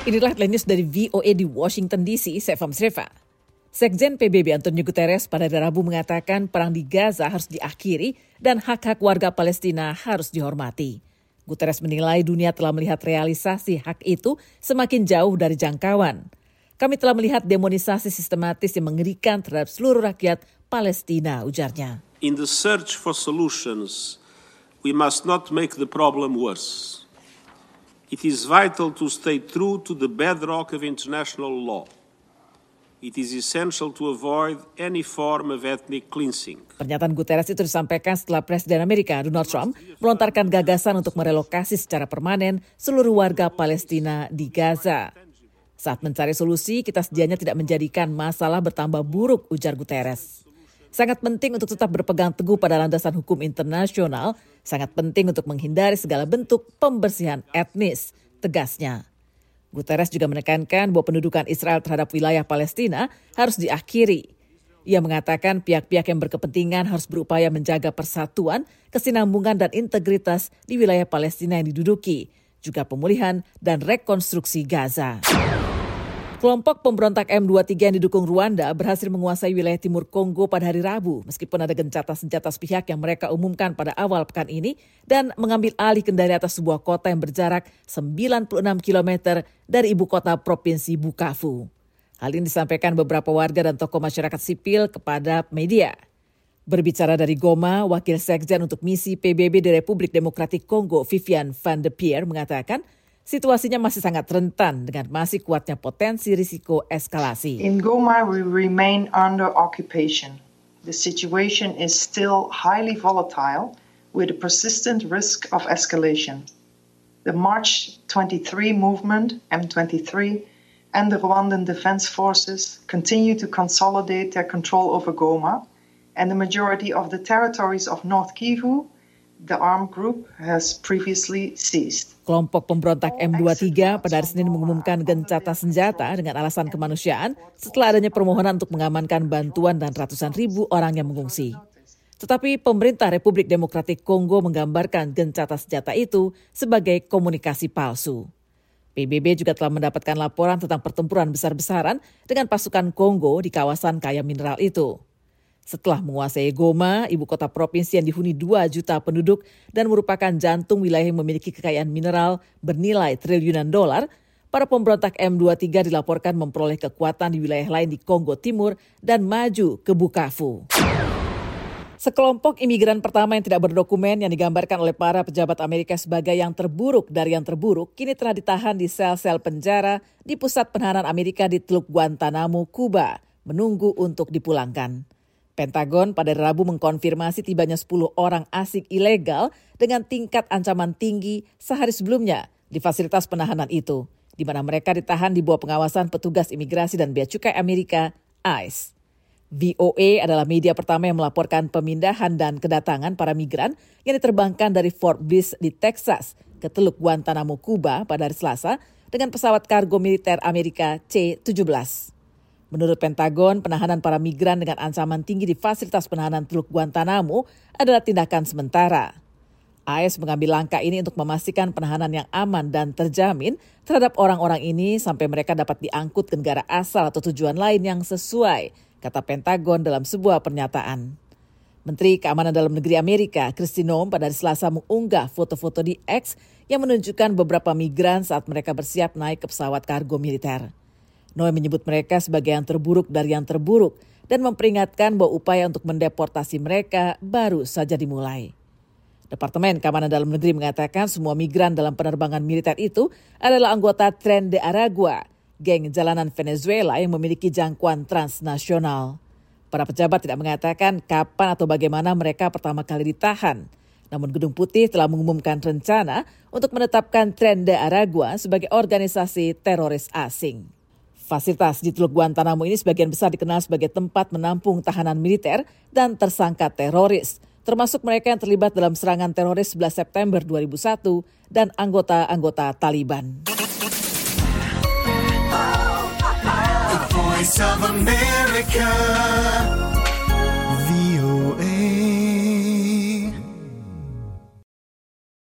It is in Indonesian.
Inilah headline news dari VOA di Washington DC, saya Fahmi Srefa. Sekjen PBB Antonio Guterres pada Rabu mengatakan perang di Gaza harus diakhiri dan hak-hak warga Palestina harus dihormati. Guterres menilai dunia telah melihat realisasi hak itu semakin jauh dari jangkauan. Kami telah melihat demonisasi sistematis yang mengerikan terhadap seluruh rakyat Palestina, ujarnya. In the search for solutions, we must not make the problem worse. It is vital to stay true to the bedrock of international law. It is essential to avoid any form of ethnic cleansing. Pernyataan Guterres itu disampaikan setelah Presiden Amerika Donald Trump melontarkan gagasan untuk merelokasi secara permanen seluruh warga Palestina di Gaza. Saat mencari solusi, kita sedianya tidak menjadikan masalah bertambah buruk, ujar Guterres. Sangat penting untuk tetap berpegang teguh pada landasan hukum internasional, sangat penting untuk menghindari segala bentuk pembersihan etnis, tegasnya. Guterres juga menekankan bahwa pendudukan Israel terhadap wilayah Palestina harus diakhiri. Ia mengatakan pihak-pihak yang berkepentingan harus berupaya menjaga persatuan, kesinambungan dan integritas di wilayah Palestina yang diduduki, juga pemulihan dan rekonstruksi Gaza. Kelompok pemberontak M23 yang didukung Rwanda berhasil menguasai wilayah timur Kongo pada hari Rabu, meskipun ada gencatan senjata sepihak yang mereka umumkan pada awal pekan ini dan mengambil alih kendali atas sebuah kota yang berjarak 96 km dari ibu kota provinsi Bukavu. Hal ini disampaikan beberapa warga dan tokoh masyarakat sipil kepada media. Berbicara dari Goma, Wakil Sekjen untuk misi PBB di Republik Demokratik Kongo, Vivian van de Peer, mengatakan situasinya masih sangat rentan dengan masih kuatnya potensi risiko eskalasi. In Goma, we remain under occupation. The situation is still highly volatile with a persistent risk of escalation. The March 23 movement, M23, and the Rwandan Defense Forces continue to consolidate their control over Goma, and the majority of the territories of North Kivu, the armed group has previously seized. Kelompok pemberontak M23 pada hari Senin mengumumkan gencatan senjata dengan alasan kemanusiaan setelah adanya permohonan untuk mengamankan bantuan dan ratusan ribu orang yang mengungsi. Tetapi pemerintah Republik Demokratik Kongo menggambarkan gencatan senjata itu sebagai komunikasi palsu. PBB juga telah mendapatkan laporan tentang pertempuran besar-besaran dengan pasukan Kongo di kawasan kaya mineral itu. Setelah menguasai Goma, ibu kota provinsi yang dihuni 2 juta penduduk dan merupakan jantung wilayah yang memiliki kekayaan mineral bernilai triliunan dolar, para pemberontak M23 dilaporkan memperoleh kekuatan di wilayah lain di Kongo Timur dan maju ke Bukavu. Sekelompok imigran pertama yang tidak berdokumen yang digambarkan oleh para pejabat Amerika sebagai yang terburuk dari yang terburuk, kini telah ditahan di sel-sel penjara di pusat penahanan Amerika di Teluk Guantanamo, Kuba, menunggu untuk dipulangkan. Pentagon pada Rabu mengkonfirmasi tibanya 10 orang asing ilegal dengan tingkat ancaman tinggi sehari sebelumnya di fasilitas penahanan itu, di mana mereka ditahan di bawah pengawasan petugas imigrasi dan bea cukai Amerika, ICE. VOA adalah media pertama yang melaporkan pemindahan dan kedatangan para migran yang diterbangkan dari Fort Bliss di Texas ke Teluk Guantanamo, Kuba pada hari Selasa dengan pesawat kargo militer Amerika C-17. Menurut Pentagon, penahanan para migran dengan ancaman tinggi di fasilitas penahanan Teluk Guantanamo adalah tindakan sementara. AS mengambil langkah ini untuk memastikan penahanan yang aman dan terjamin terhadap orang-orang ini sampai mereka dapat diangkut ke negara asal atau tujuan lain yang sesuai, kata Pentagon dalam sebuah pernyataan. Menteri Keamanan Dalam Negeri Amerika, Kristi Noem, pada hari Selasa mengunggah foto-foto di X yang menunjukkan beberapa migran saat mereka bersiap naik ke pesawat kargo militer. Noem menyebut mereka sebagai yang terburuk dari yang terburuk dan memperingatkan bahwa upaya untuk mendeportasi mereka baru saja dimulai. Departemen Keamanan Dalam Negeri mengatakan semua migran dalam penerbangan militer itu adalah anggota Tren de Aragua, geng jalanan Venezuela yang memiliki jangkauan transnasional. Para pejabat tidak mengatakan kapan atau bagaimana mereka pertama kali ditahan. Namun Gedung Putih telah mengumumkan rencana untuk menetapkan Tren de Aragua sebagai organisasi teroris asing. Fasilitas di Teluk Guantanamo ini sebagian besar dikenal sebagai tempat menampung tahanan militer dan tersangka teroris, termasuk mereka yang terlibat dalam serangan teroris 11 September 2001 dan anggota-anggota Taliban. The Voice of America.